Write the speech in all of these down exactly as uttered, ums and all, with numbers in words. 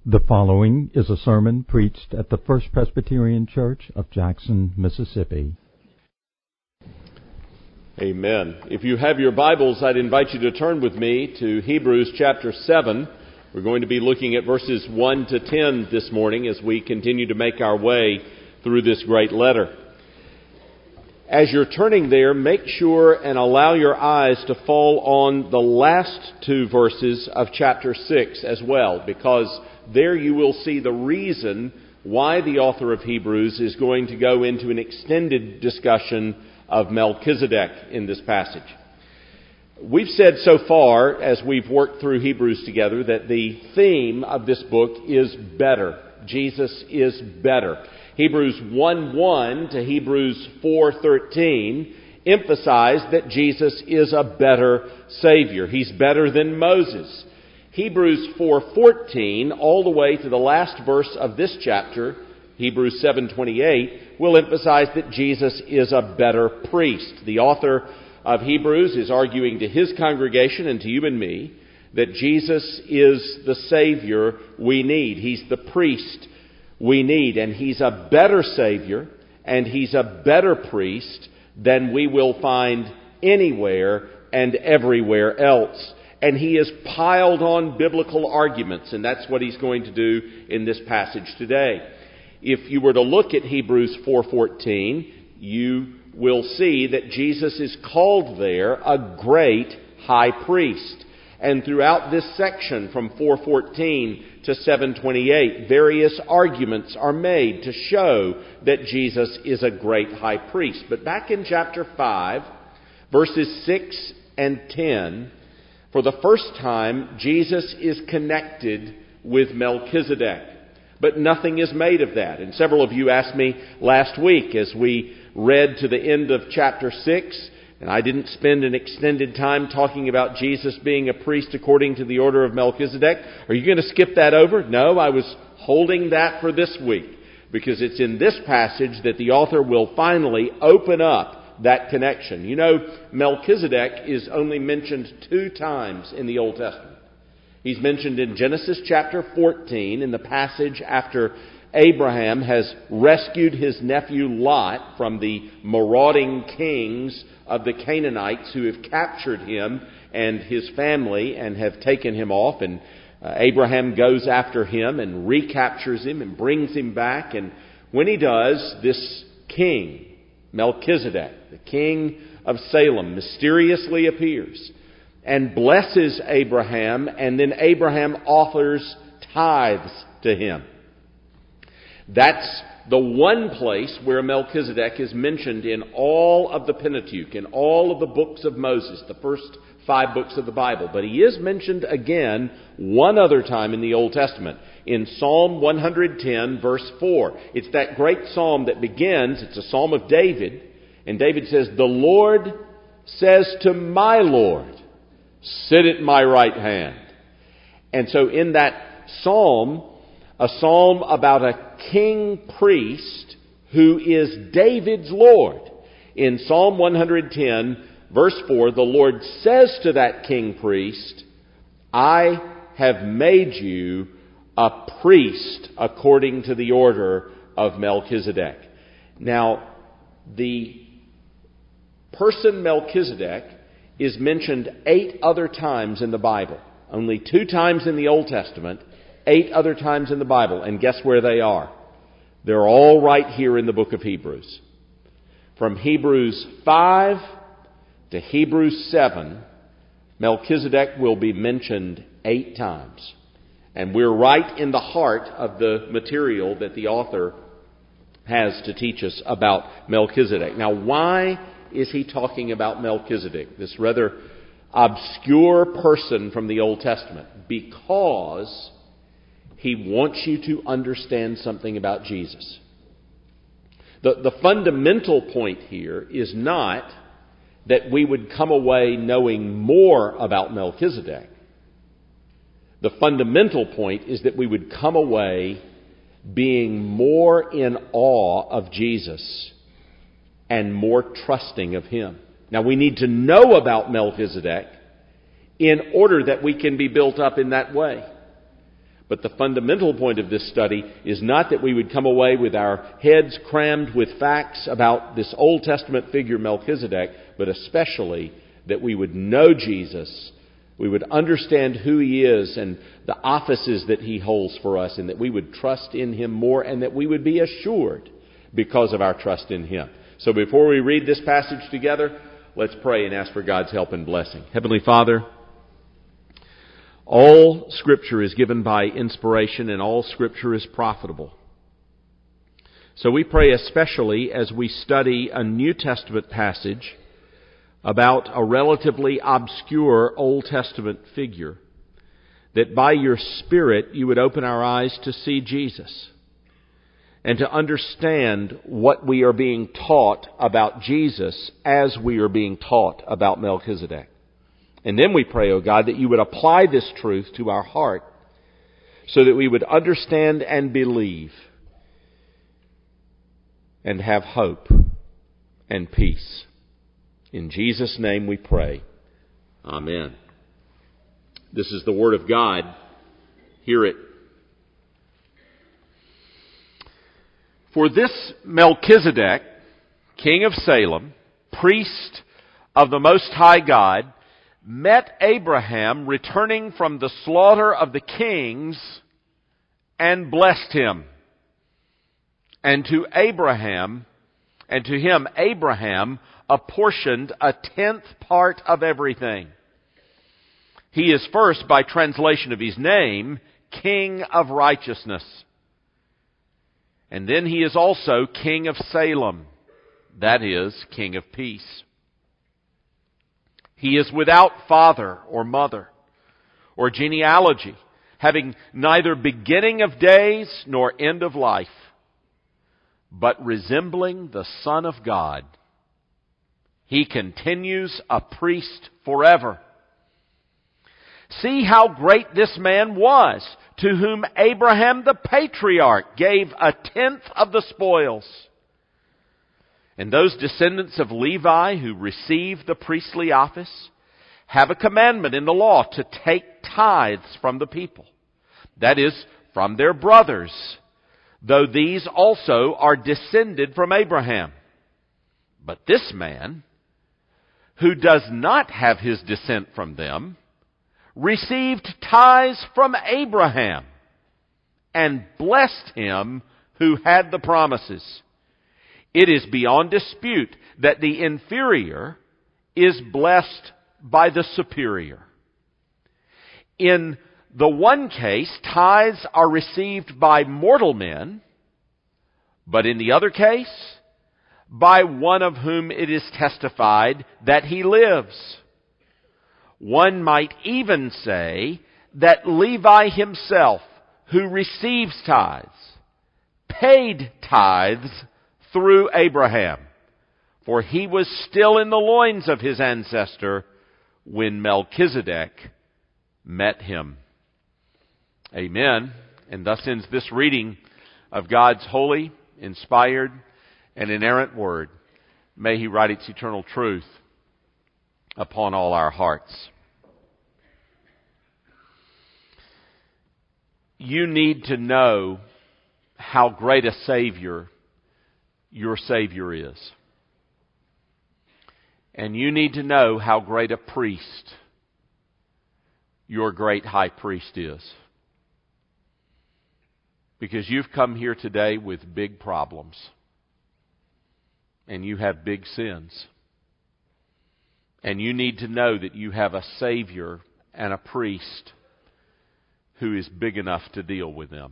The following is a sermon preached at the First Presbyterian Church of Jackson, Mississippi. Amen. If you have your Bibles, I'd invite you to turn with me to Hebrews chapter seven. We're going to be looking at verses one to ten this morning as we continue to make our way through this great letter. As you're turning there, make sure and allow your eyes to fall on the last two verses of chapter six as well, because there you will see the reason why the author of Hebrews is going to go into an extended discussion of Melchizedek in this passage. We've said so far, as we've worked through Hebrews together, that the theme of this book is better. Jesus is better. Hebrews one one to Hebrews four thirteen emphasize that Jesus is a better Savior. He's better than Moses. Hebrews four fourteen, all the way to the last verse of this chapter, Hebrews seven twenty-eight, will emphasize that Jesus is a better priest. The author of Hebrews is arguing to his congregation and to you and me that Jesus is the Savior we need. He's the priest we need, and He's a better Savior and He's a better priest than we will find anywhere and everywhere else. And he has piled on biblical arguments, and that's what he's going to do in this passage today. If you were to look at Hebrews four fourteen, you will see that Jesus is called there a great high priest. And throughout this section from four fourteen to seven twenty-eight, various arguments are made to show that Jesus is a great high priest. But back in chapter five, verses six and ten, for the first time, Jesus is connected with Melchizedek. But nothing is made of that. And several of you asked me last week as we read to the end of chapter six, and I didn't spend an extended time talking about Jesus being a priest according to the order of Melchizedek. Are you going to skip that over? No, I was holding that for this week, because it's in this passage that the author will finally open up that connection. You know, Melchizedek is only mentioned two times in the Old Testament. He's mentioned in Genesis chapter fourteen, in the passage after Abraham has rescued his nephew Lot from the marauding kings of the Canaanites who have captured him and his family and have taken him off. And uh, Abraham goes after him and recaptures him and brings him back. And when he does, this king, Melchizedek, the king of Salem, mysteriously appears and blesses Abraham, and then Abraham offers tithes to him. That's the one place where Melchizedek is mentioned in all of the Pentateuch, in all of the books of Moses, the first five books of the Bible. But he is mentioned again one other time in the Old Testament, in Psalm one ten, verse four. It's that great psalm that begins, it's a psalm of David, and David says, "The Lord says to my Lord, sit at my right hand." And so in that psalm, a psalm about a king priest who is David's Lord, in Psalm one ten, verse four, the Lord says to that king priest, "I have made you a priest according to the order of Melchizedek." Now, the person Melchizedek is mentioned eight other times in the Bible. Only two times in the Old Testament, eight other times in the Bible. And guess where they are? They're all right here in the book of Hebrews. From Hebrews five to Hebrews seven, Melchizedek will be mentioned eight times. And we're right in the heart of the material that the author has to teach us about Melchizedek. Now, why is he talking about Melchizedek, this rather obscure person from the Old Testament? Because he wants you to understand something about Jesus. The, the fundamental point here is not that we would come away knowing more about Melchizedek. The fundamental point is that we would come away being more in awe of Jesus and more trusting of Him. Now, we need to know about Melchizedek in order that we can be built up in that way. But the fundamental point of this study is not that we would come away with our heads crammed with facts about this Old Testament figure Melchizedek, but especially that we would know Jesus, we would understand who He is and the offices that He holds for us, and that we would trust in Him more, and that we would be assured because of our trust in Him. So before we read this passage together, let's pray and ask for God's help and blessing. Heavenly Father, all Scripture is given by inspiration, and all Scripture is profitable. So we pray especially as we study a New Testament passage about a relatively obscure Old Testament figure, that by your Spirit you would open our eyes to see Jesus and to understand what we are being taught about Jesus as we are being taught about Melchizedek. And then we pray, O God, that you would apply this truth to our heart so that we would understand and believe and have hope and peace. In Jesus' name we pray. Amen. This is the Word of God. Hear it. For this Melchizedek, king of Salem, priest of the Most High God, met Abraham returning from the slaughter of the kings and blessed him. And to Abraham, and to him Abraham apportioned a tenth part of everything. He is first, by translation of his name, King of Righteousness. And then he is also King of Salem, that is, King of Peace. He is without father or mother or genealogy, having neither beginning of days nor end of life, but resembling the Son of God. He continues a priest forever. See how great this man was, to whom Abraham the patriarch gave a tenth of the spoils. And those descendants of Levi who receive the priestly office have a commandment in the law to take tithes from the people, that is, from their brothers, though these also are descended from Abraham. But this man, who does not have his descent from them, received tithes from Abraham and blessed him who had the promises. It is beyond dispute that the inferior is blessed by the superior. In the one case, tithes are received by mortal men, but in the other case, by one of whom it is testified that he lives. One might even say that Levi himself, who receives tithes, paid tithes through Abraham, for he was still in the loins of his ancestor when Melchizedek met him. Amen. And thus ends this reading of God's holy, inspired, and inerrant Word. May He write its eternal truth upon all our hearts. You need to know how great a Savior your Savior is. And you need to know how great a priest your great high priest is. Because you've come here today with big problems. And you have big sins. And you need to know that you have a Savior and a priest who is big enough to deal with them.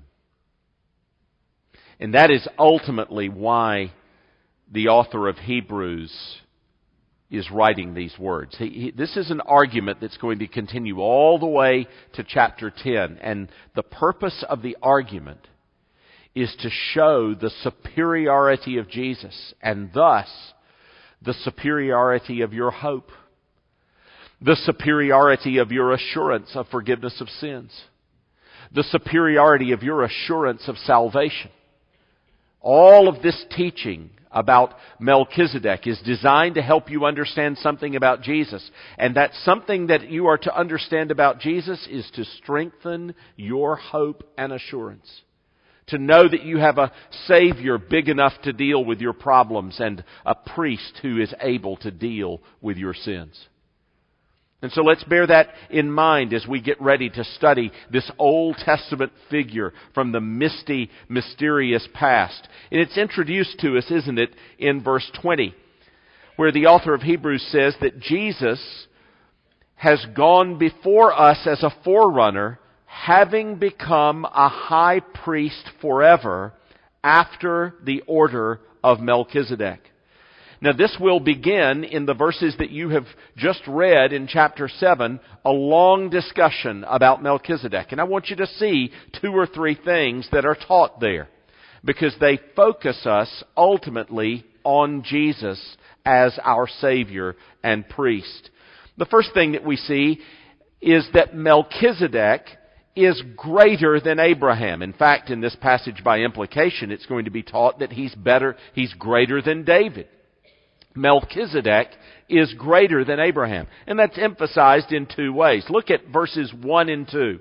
And that is ultimately why the author of Hebrews is writing these words. He, he, this is an argument that's going to continue all the way to chapter ten. And the purpose of the argument is to show the superiority of Jesus, and thus the superiority of your hope, the superiority of your assurance of forgiveness of sins, the superiority of your assurance of salvation. All of this teaching about Melchizedek is designed to help you understand something about Jesus. And that something that you are to understand about Jesus is to strengthen your hope and assurance. To know that you have a Savior big enough to deal with your problems and a priest who is able to deal with your sins. And so let's bear that in mind as we get ready to study this Old Testament figure from the misty, mysterious past. And it's introduced to us, isn't it, in verse twenty, where the author of Hebrews says that Jesus has gone before us as a forerunner, having become a high priest forever after the order of Melchizedek. Now this will begin in the verses that you have just read in chapter seven, a long discussion about Melchizedek. And I want you to see two or three things that are taught there, because they focus us ultimately on Jesus as our Savior and priest. The first thing that we see is that Melchizedek is greater than Abraham. In fact, in this passage by implication, it's going to be taught that he's better, he's greater than David. Melchizedek is greater than Abraham. And that's emphasized in two ways. Look at verses one and two.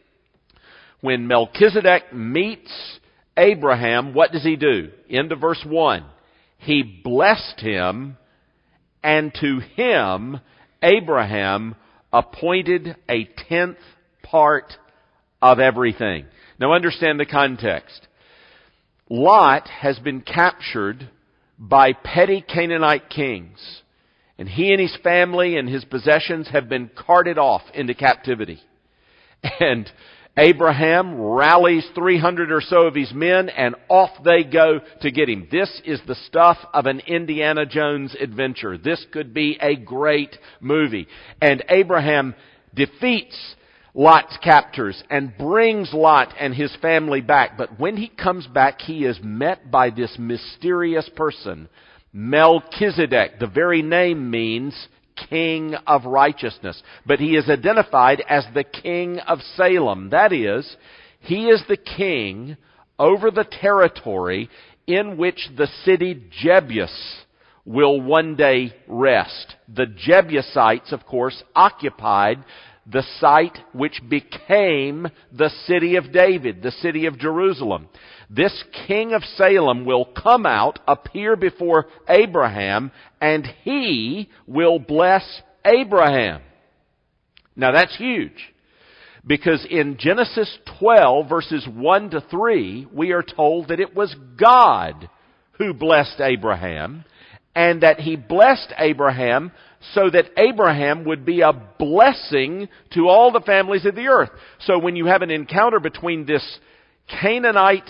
When Melchizedek meets Abraham, what does he do? End of verse one. He blessed him, and to him Abraham appointed a tenth part of everything. Now understand the context. Lot has been captured by petty Canaanite kings, and he and his family and his possessions have been carted off into captivity. And Abraham rallies three hundred or so of his men, and off they go to get him. This is the stuff of an Indiana Jones adventure. This could be a great movie. And Abraham defeats Lot's captors and brings Lot and his family back. But when he comes back, he is met by this mysterious person, Melchizedek. The very name means King of Righteousness. But he is identified as the King of Salem. That is, he is the king over the territory in which the city Jebus will one day rest. The Jebusites, of course, occupied the site which became the city of David, the city of Jerusalem. This king of Salem will come out, appear before Abraham, and he will bless Abraham. Now that's huge, because in Genesis twelve, verses one to three, we are told that it was God who blessed Abraham, and that he blessed Abraham so that Abraham would be a blessing to all the families of the earth. So when you have an encounter between this Canaanite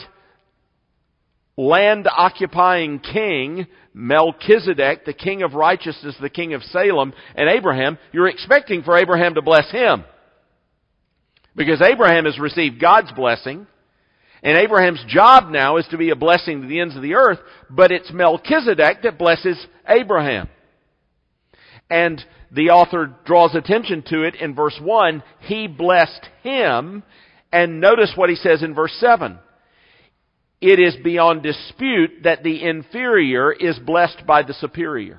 land-occupying king, Melchizedek, the king of righteousness, the king of Salem, and Abraham, you're expecting for Abraham to bless him. Because Abraham has received God's blessing, and Abraham's job now is to be a blessing to the ends of the earth, but it's Melchizedek that blesses Abraham. And the author draws attention to it in verse one. He blessed him, and notice what he says in verse seven. It is beyond dispute that the inferior is blessed by the superior.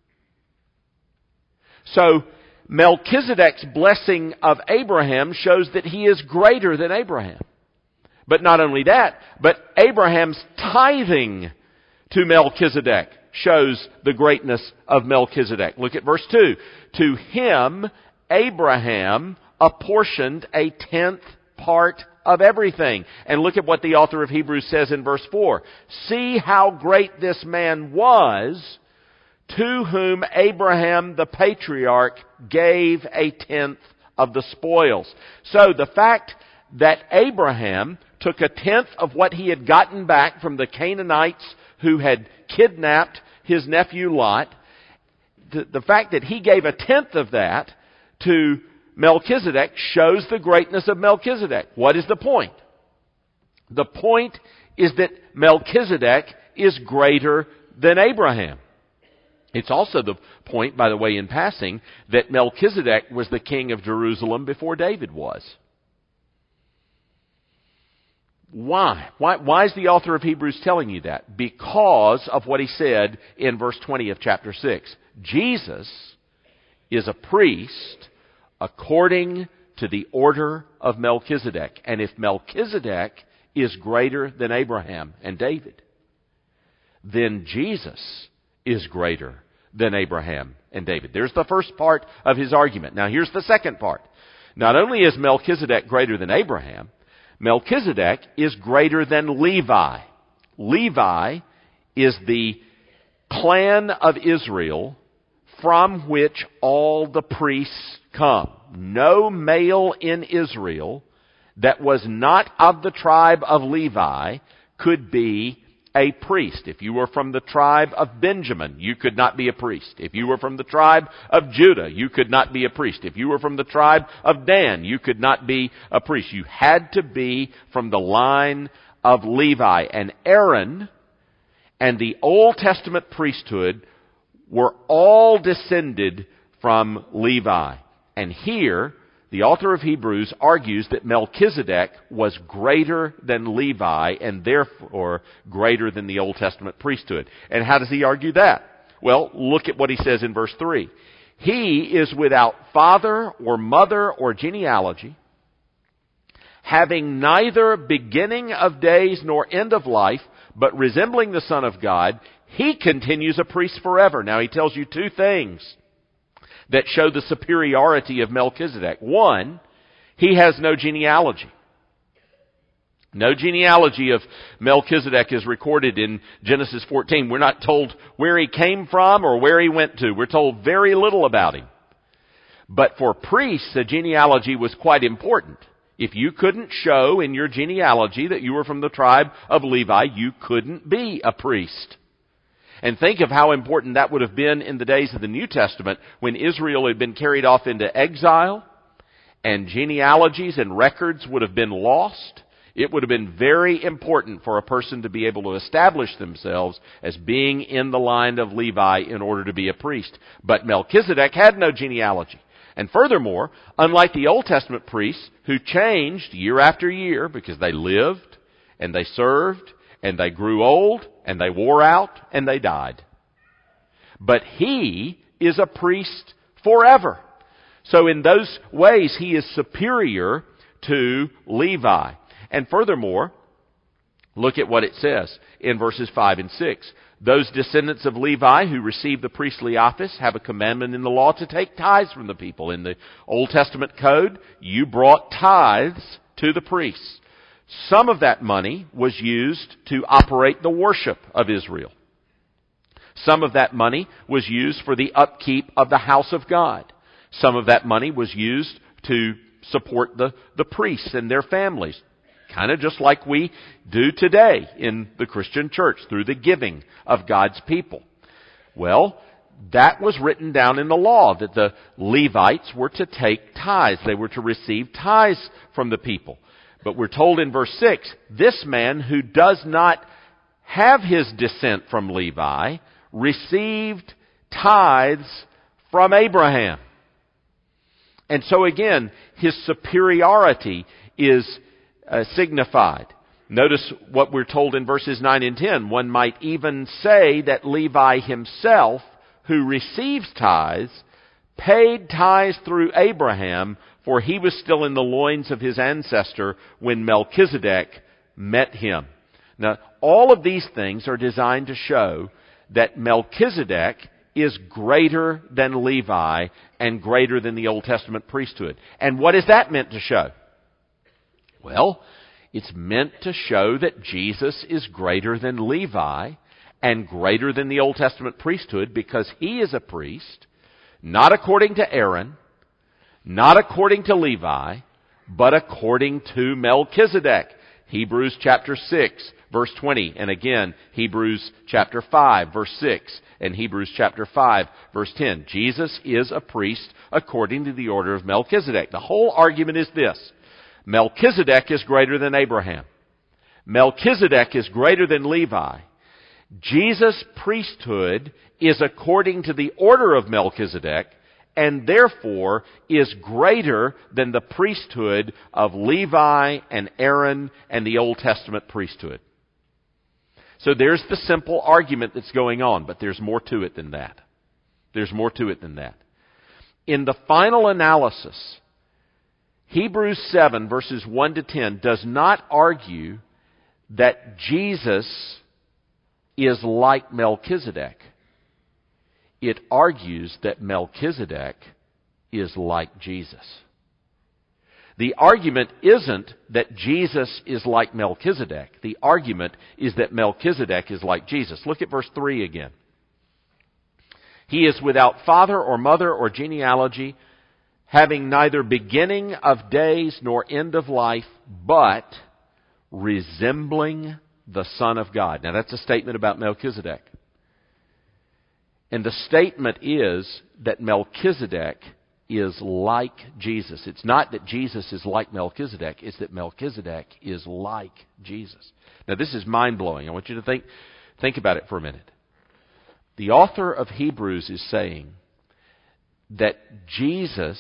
So, Melchizedek's blessing of Abraham shows that he is greater than Abraham. But not only that, but Abraham's tithing to Melchizedek shows the greatness of Melchizedek. Look at verse two. To him, Abraham apportioned a tenth part of everything. And look at what the author of Hebrews says in verse four. See how great this man was, to whom Abraham the patriarch gave a tenth of the spoils. So the fact that Abraham took a tenth of what he had gotten back from the Canaanites who had kidnapped his nephew Lot, the, the fact that he gave a tenth of that to Melchizedek shows the greatness of Melchizedek. What is the point? The point is that Melchizedek is greater than Abraham. It's also the point, by the way, in passing, that Melchizedek was the king of Jerusalem before David was. Why? Why? Why is the author of Hebrews telling you that? Because of what he said in verse twenty of chapter six. Jesus is a priest according to the order of Melchizedek. And if Melchizedek is greater than Abraham and David, then Jesus is greater than Abraham and David. There's the first part of his argument. Now here's the second part. Not only is Melchizedek greater than Abraham, Melchizedek is greater than Levi. Levi is the clan of Israel from which all the priests come. No male in Israel that was not of the tribe of Levi could be a priest. If you were from the tribe of Benjamin, you could not be a priest. If you were from the tribe of Judah, you could not be a priest. If you were from the tribe of Dan, you could not be a priest. You had to be from the line of Levi. And Aaron and the Old Testament priesthood were all descended from Levi. And here, the author of Hebrews argues that Melchizedek was greater than Levi and therefore greater than the Old Testament priesthood. And how does he argue that? Well, look at what he says in verse three. He is without father or mother or genealogy, having neither beginning of days nor end of life, but resembling the Son of God. He continues a priest forever. Now he tells you two things that show the superiority of Melchizedek. One, he has no genealogy. No genealogy of Melchizedek is recorded in Genesis fourteen. We're not told where he came from or where he went to. We're told very little about him. But for priests, a genealogy was quite important. If you couldn't show in your genealogy that you were from the tribe of Levi, you couldn't be a priest. And think of how important that would have been in the days of the New Testament when Israel had been carried off into exile and genealogies and records would have been lost. It would have been very important for a person to be able to establish themselves as being in the line of Levi in order to be a priest. But Melchizedek had no genealogy. And furthermore, unlike the Old Testament priests who changed year after year because they lived and they served and they grew old, and they wore out, and they died. But he is a priest forever. So in those ways, he is superior to Levi. And furthermore, look at what it says in verses five and six. Those descendants of Levi who receive the priestly office have a commandment in the law to take tithes from the people. In the Old Testament code, you brought tithes to the priests. Some of that money was used to operate the worship of Israel. Some of that money was used for the upkeep of the house of God. Some of that money was used to support the, the priests and their families. Kind of just like we do today in the Christian church through the giving of God's people. Well, that was written down in the law that the Levites were to take tithes. They were to receive tithes from the people. But we're told in verse six, this man who does not have his descent from Levi received tithes from Abraham. And so again, his superiority is uh, signified. Notice what we're told in verses nine and ten. One might even say that Levi himself, who receives tithes, paid tithes through Abraham, for he was still in the loins of his ancestor when Melchizedek met him. Now, all of these things are designed to show that Melchizedek is greater than Levi and greater than the Old Testament priesthood. And what is that meant to show? Well, it's meant to show that Jesus is greater than Levi and greater than the Old Testament priesthood because he is a priest, not according to Aaron, not according to Levi, but according to Melchizedek. Hebrews chapter six, verse twenty, and again, Hebrews chapter five, verse six, and Hebrews chapter five, verse ten. Jesus is a priest according to the order of Melchizedek. The whole argument is this. Melchizedek is greater than Abraham. Melchizedek is greater than Levi. Jesus' priesthood is according to the order of Melchizedek, and therefore is greater than the priesthood of Levi and Aaron and the Old Testament priesthood. So there's the simple argument that's going on, but there's more to it than that. There's more to it than that. In the final analysis, Hebrews seven verses one to ten does not argue that Jesus is like Melchizedek. It argues that Melchizedek is like Jesus. The argument isn't that Jesus is like Melchizedek. The argument is that Melchizedek is like Jesus. Look at verse three again. He is without father or mother or genealogy, having neither beginning of days nor end of life, but resembling the Son of God. Now that's a statement about Melchizedek. And the statement is that Melchizedek is like Jesus. It's not that Jesus is like Melchizedek, it's that Melchizedek is like Jesus. Now this is mind-blowing. I want you to think, think about it for a minute. The author of Hebrews is saying that Jesus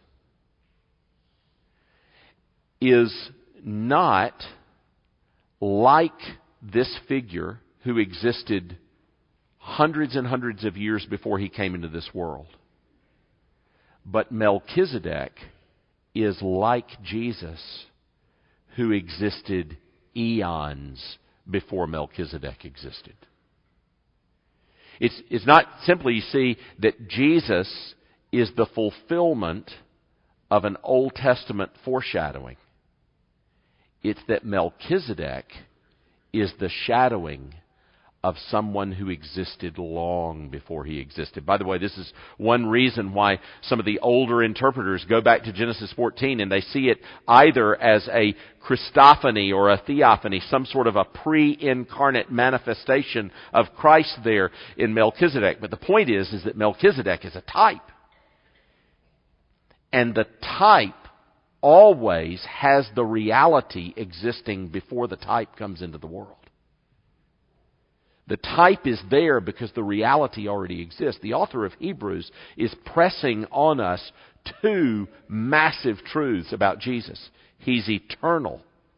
is not like this figure who existed hundreds and hundreds of years before he came into this world. But Melchizedek is like Jesus who existed eons before Melchizedek existed. It's, it's not simply, you see, that Jesus is the fulfillment of an Old Testament foreshadowing. It's that Melchizedek is the shadowing of someone who existed long before he existed. By the way, this is one reason why some of the older interpreters go back to Genesis fourteen and they see it either as a Christophany or a theophany, some sort of a pre-incarnate manifestation of Christ there in Melchizedek. But the point is, is that Melchizedek is a type. And the type always has the reality existing before the type comes into the world. The type is there because the reality already exists. The author of Hebrews is pressing on us two massive truths about Jesus. He's eternal,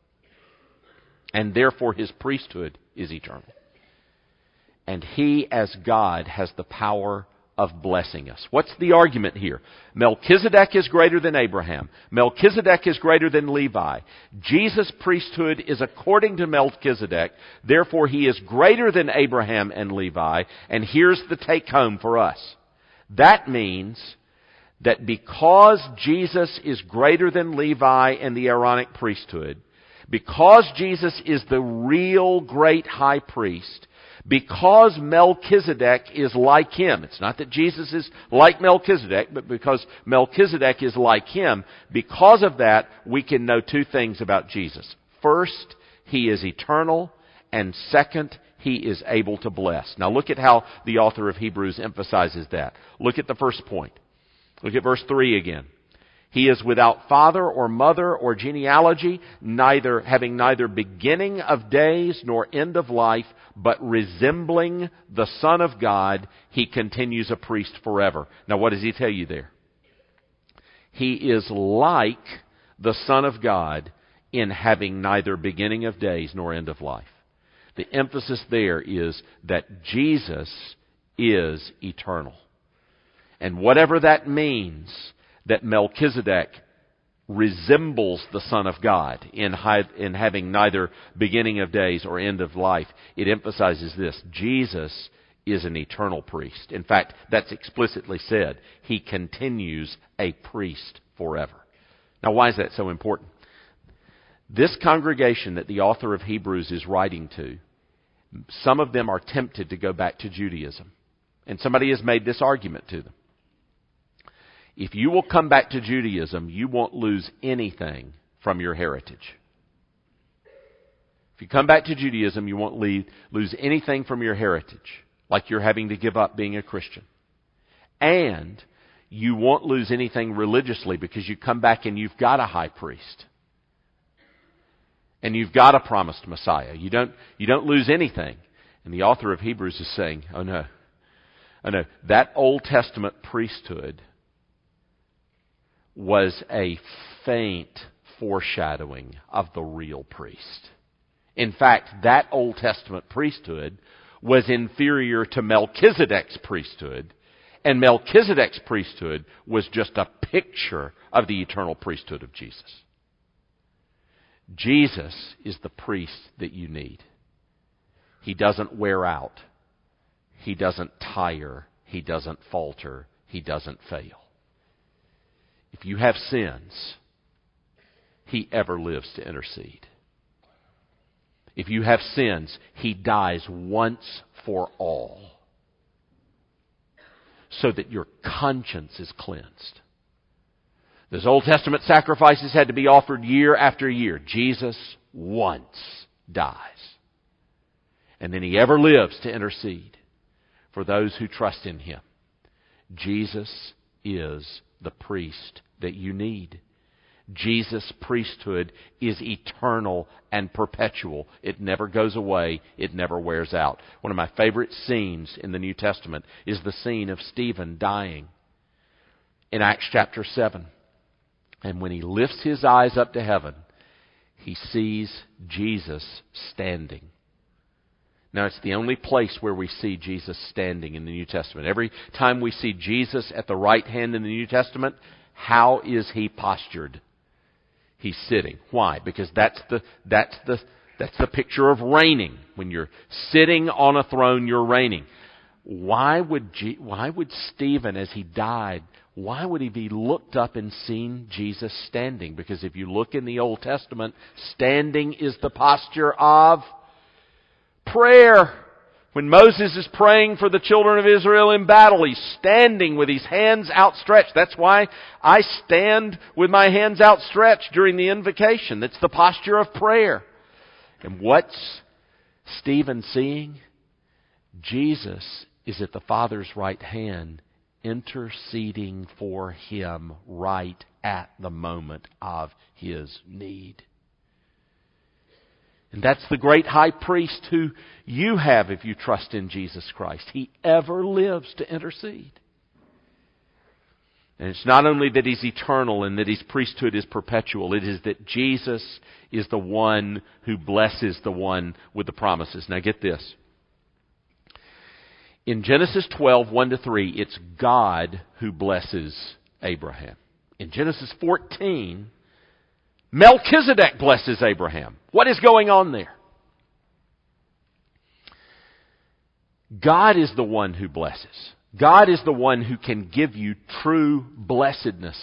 and therefore his priesthood is eternal. And he, as God, has the power of blessing us. What's the argument here? Melchizedek is greater than Abraham. Melchizedek is greater than Levi. Jesus' priesthood is according to Melchizedek. Therefore, he is greater than Abraham and Levi. And here's the take home for us. That means that because Jesus is greater than Levi and the Aaronic priesthood, because Jesus is the real great high priest, because Melchizedek is like him. It's not that Jesus is like Melchizedek, but because Melchizedek is like him. Because of that, we can know two things about Jesus. First, he is eternal. And second, he is able to bless. Now look at how the author of Hebrews emphasizes that. Look at the first point. Look at verse three again. He is without father or mother or genealogy, neither having neither beginning of days nor end of life, but resembling the Son of God, he continues a priest forever. Now what does he tell you there? He is like the Son of God in having neither beginning of days nor end of life. The emphasis there is that Jesus is eternal. And whatever that means, that Melchizedek resembles the Son of God in, high, in having neither beginning of days or end of life, it emphasizes this: Jesus is an eternal priest. In fact, that's explicitly said. He continues a priest forever. Now, why is that so important? This congregation that the author of Hebrews is writing to, some of them are tempted to go back to Judaism. And somebody has made this argument to them. If you will come back to Judaism, you won't lose anything from your heritage. If you come back to Judaism, you won't leave, lose anything from your heritage, like you're having to give up being a Christian. And you won't lose anything religiously because you come back and you've got a high priest. And you've got a promised Messiah. You don't, you don't lose anything. And the author of Hebrews is saying, oh no, oh no, that Old Testament priesthood was a faint foreshadowing of the real priest. In fact, that Old Testament priesthood was inferior to Melchizedek's priesthood, and Melchizedek's priesthood was just a picture of the eternal priesthood of Jesus. Jesus is the priest that you need. He doesn't wear out. He doesn't tire. He doesn't falter. He doesn't fail. If you have sins, He ever lives to intercede. If you have sins, He dies once for all, so that your conscience is cleansed. Those Old Testament sacrifices had to be offered year after year. Jesus once dies. And then He ever lives to intercede for those who trust in Him. Jesus is the priest that you need. Jesus' priesthood is eternal and perpetual. It never goes away. It never wears out. One of my favorite scenes in the New Testament is the scene of Stephen dying in Acts chapter seven. And when he lifts his eyes up to heaven, he sees Jesus standing. Now, it's the only place where we see Jesus standing in the New Testament. Every time we see Jesus at the right hand in the New Testament, how is He postured? He's sitting. Why? Because that's the that's the that's the picture of reigning. When you're sitting on a throne, you're reigning. Why would G, why would Stephen, as he died, why would he be looked up and seen Jesus standing? Because if you look in the Old Testament, standing is the posture of prayer. When Moses is praying for the children of Israel in battle, he's standing with his hands outstretched. That's why I stand with my hands outstretched during the invocation. That's the posture of prayer. And what's Stephen seeing? Jesus is at the Father's right hand, interceding for him right at the moment of his need. And that's the great high priest who you have if you trust in Jesus Christ. He ever lives to intercede. And it's not only that He's eternal and that His priesthood is perpetual. It is that Jesus is the one who blesses the one with the promises. Now get this. In Genesis twelve, one to three, it's God who blesses Abraham. In Genesis fourteen, Melchizedek blesses Abraham. What is going on there? God is the one who blesses. God is the one who can give you true blessedness.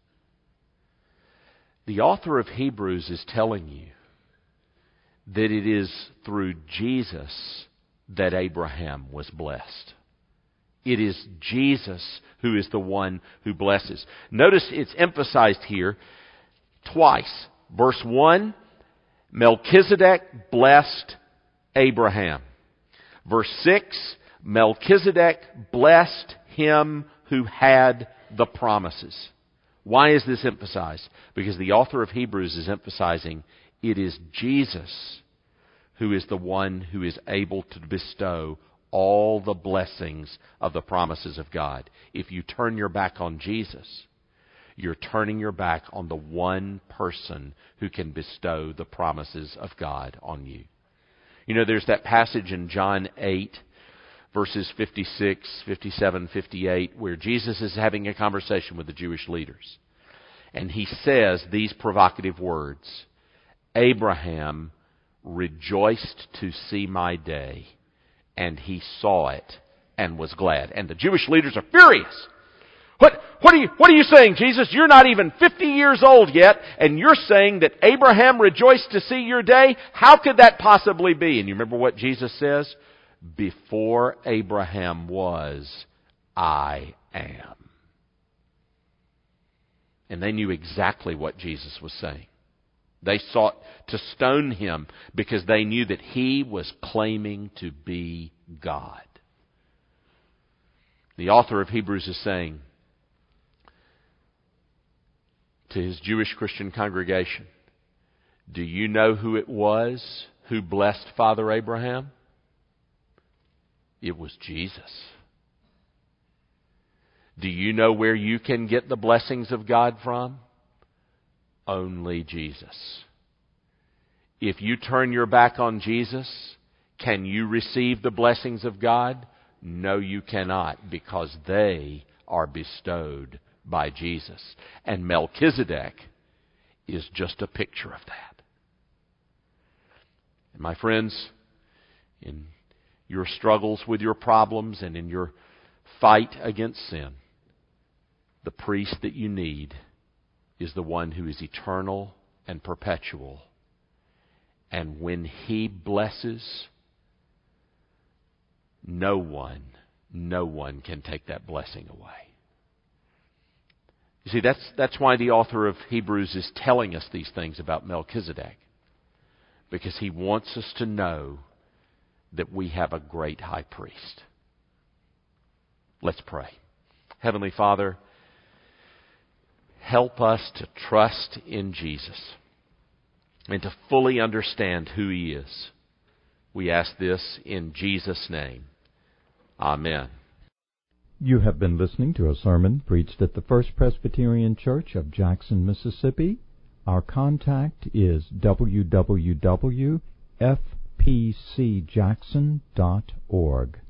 The author of Hebrews is telling you that it is through Jesus that Abraham was blessed. It is Jesus who is the one who blesses. Notice it's emphasized here twice. Verse one, Melchizedek blessed Abraham. Verse six, Melchizedek blessed him who had the promises. Why is this emphasized? Because the author of Hebrews is emphasizing it is Jesus who is the one who is able to bestow all the blessings of the promises of God. If you turn your back on Jesus, you're turning your back on the one person who can bestow the promises of God on you. You know, there's that passage in John eight, verses fifty-six, fifty-seven, fifty-eight, where Jesus is having a conversation with the Jewish leaders. And He says these provocative words, Abraham rejoiced to see my day, and he saw it and was glad. And the Jewish leaders are furious. What, what are you, what are you saying, Jesus? You're not even fifty years old yet, and you're saying that Abraham rejoiced to see your day? How could that possibly be? And you remember what Jesus says? Before Abraham was, I am. And they knew exactly what Jesus was saying. They sought to stone Him because they knew that He was claiming to be God. The author of Hebrews is saying to his Jewish Christian congregation, do you know who it was who blessed Father Abraham? It was Jesus. Do you know where you can get the blessings of God from? Only Jesus. If you turn your back on Jesus, can you receive the blessings of God? No, you cannot, because they are bestowed by Jesus. And Melchizedek is just a picture of that. And my friends, in your struggles with your problems and in your fight against sin, the priest that you need is the one who is eternal and perpetual. And when He blesses, no one, no one can take that blessing away. You see, that's, that's why the author of Hebrews is telling us these things about Melchizedek. Because he wants us to know that we have a great high priest. Let's pray. Heavenly Father, help us to trust in Jesus and to fully understand who He is. We ask this in Jesus' name. Amen. You have been listening to a sermon preached at the First Presbyterian Church of Jackson, Mississippi. Our contact is w w w dot f p c jackson dot org.